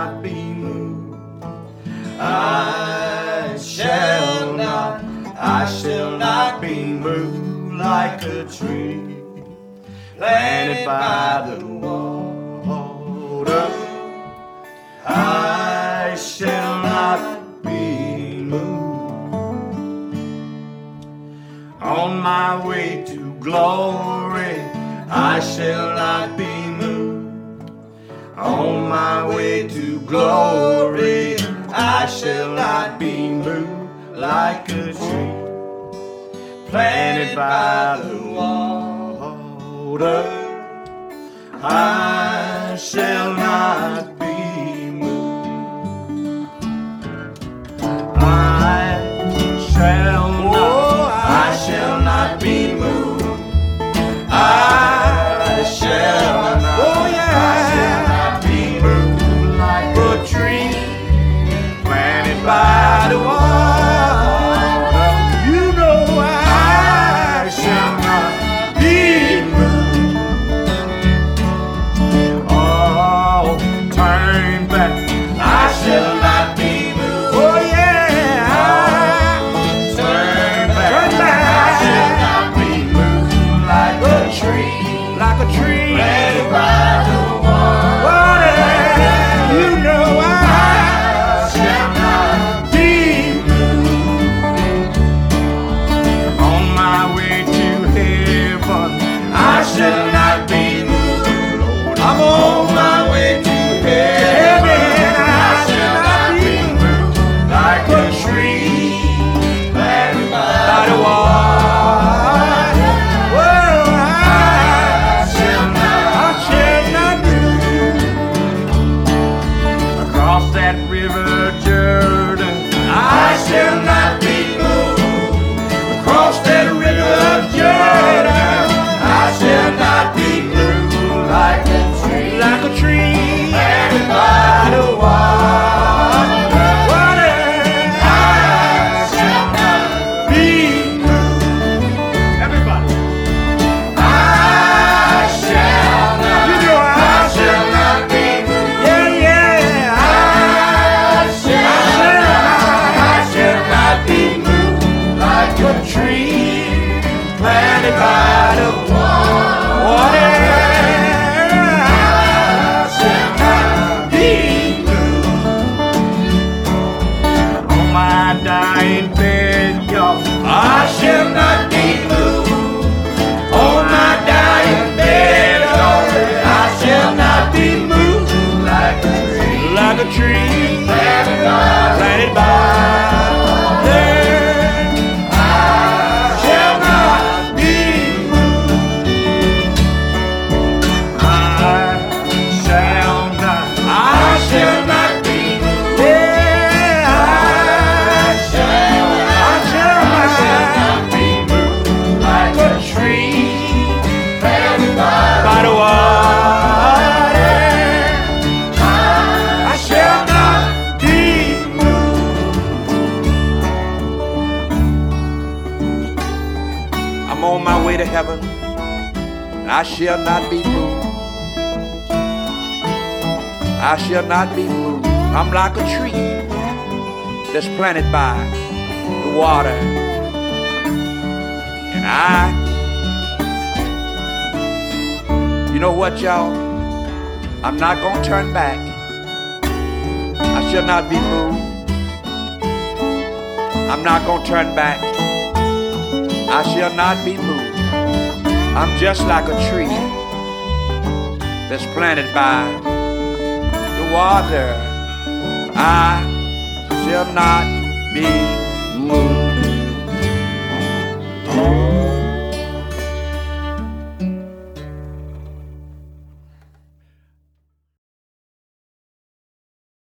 not be moved. I shall not be moved like a tree planted by the water. I shall not be moved. On my way to glory, I shall not be moved. On my way to glory, I shall not be moved like a tree planted by the water. I shall not be moved. I shall not be moved. I shall not be moved like a tree planted by the water. You know I shall not be moved. Oh, turn back. I shall not be moved. Oh yeah. Turn back. I shall not be moved like a tree. Like a tree planted by the water. You know I shall not be moved. On my way to heaven, I shall not be moved. I'm on my way to heaven. I shall not be moved like a tree planted by the water. That river Jordan, I shall not be moved. Across that river Jordan, I shall not be moved like a tree planted by the water. I shall not be moved. Everybody, I shall not. You know I shall not be moved. Yeah, yeah. A tree planted by the water. I shall not be moved. On my dying bed, y'all, I shall not be moved. On my dying bed, y'all, I shall not be moved like a tree planted by to heaven, I shall not be moved. I shall not be moved. I'm like a tree that's planted by the water. And you know what, y'all? I'm not gonna turn back. I shall not be moved. I'm not gonna turn back. I shall not be moved. I'm just like a tree that's planted by the water. I shall not be moved.